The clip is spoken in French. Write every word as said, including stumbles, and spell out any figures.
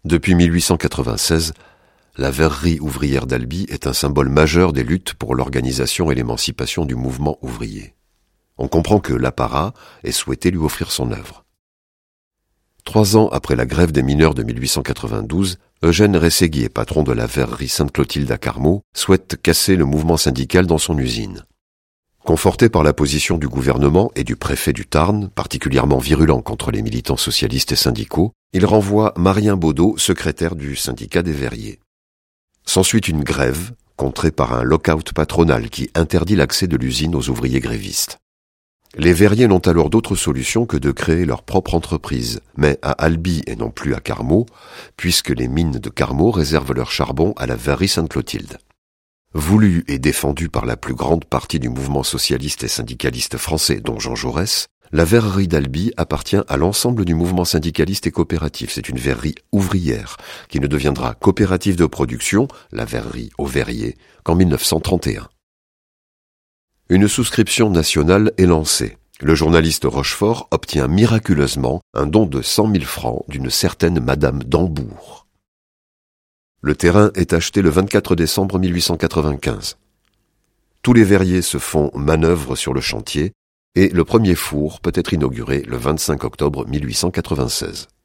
Depuis mille huit cent quatre-vingt-seize, la verrerie ouvrière d'Albi est un symbole majeur des luttes pour l'organisation et l'émancipation du mouvement ouvrier. On comprend que l'apparat ait souhaité lui offrir son œuvre. Trois ans après la grève des mineurs de mille huit cent quatre-vingt-douze, Eugène Rességuier, patron de la verrerie Sainte-Clotilde à Carmaux, souhaite casser le mouvement syndical dans son usine. Conforté par la position du gouvernement et du préfet du Tarn, particulièrement virulent contre les militants socialistes et syndicaux, il renvoie Marien Baudot, secrétaire du syndicat des verriers. S'ensuit une grève, contrée par un lock-out patronal qui interdit l'accès de l'usine aux ouvriers grévistes. Les verriers n'ont alors d'autre solution que de créer leur propre entreprise, mais à Albi et non plus à Carmaux, puisque les mines de Carmaux réservent leur charbon à la verrerie Sainte-Clotilde. Voulue et défendue par la plus grande partie du mouvement socialiste et syndicaliste français, dont Jean Jaurès, la verrerie d'Albi appartient à l'ensemble du mouvement syndicaliste et coopératif. C'est une verrerie ouvrière, qui ne deviendra coopérative de production, la verrerie aux verriers, qu'en mille neuf cent trente et un. Une souscription nationale est lancée. Le journaliste Rochefort obtient miraculeusement un don de cent mille francs d'une certaine Madame d'Ambourg. Le terrain est acheté le vingt-quatre décembre mille huit cent quatre-vingt-quinze. Tous les verriers se font manœuvre sur le chantier et le premier four peut être inauguré le vingt-cinq octobre mille huit cent quatre-vingt-seize.